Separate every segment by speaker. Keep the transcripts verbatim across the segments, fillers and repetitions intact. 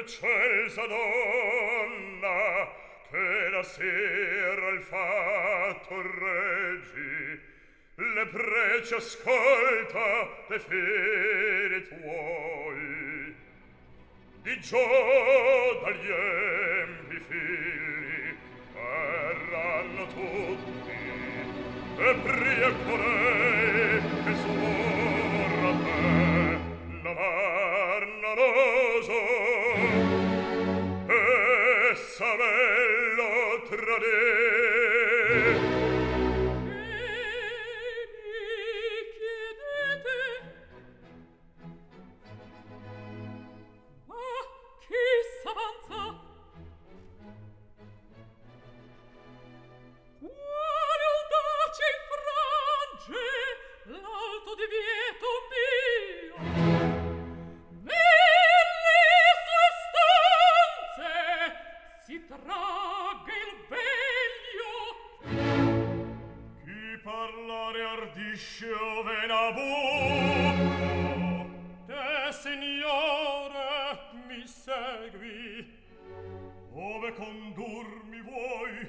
Speaker 1: eccelsa donna, che la sera il fatto reggi, le prece ascolta le fede tuoi. Di giò dagli empi figli erranno tutti, e pria colei che suora te l'amar nanoso, e s'avello tradè.
Speaker 2: L'alto divieto mio nelle sue stanze si tragga il veglio.
Speaker 1: Chi parlare ardisce ove n'abuso?
Speaker 2: Te, signore, mi segui.
Speaker 1: Ove condurmi vuoi?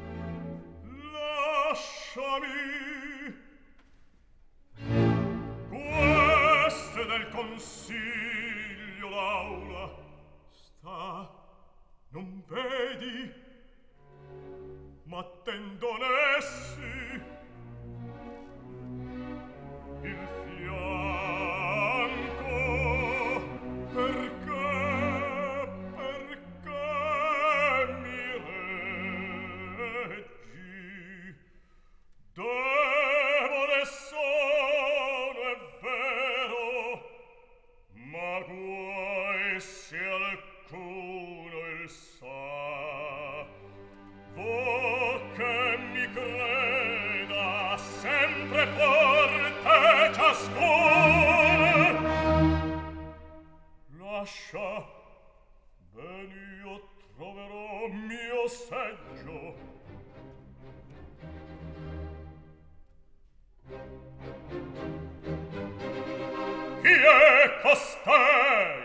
Speaker 1: Lasciami. Queste del consiglio l'aula sta, non vedi? Ma tendon essi il fianco, perché, perché mi reggi? Debole sono, è vero, ma guai se alcuno il sa. Vo che mi creda sempre forte ciascuno. Lascia, ben io troverò mio seggio. Chi è costei?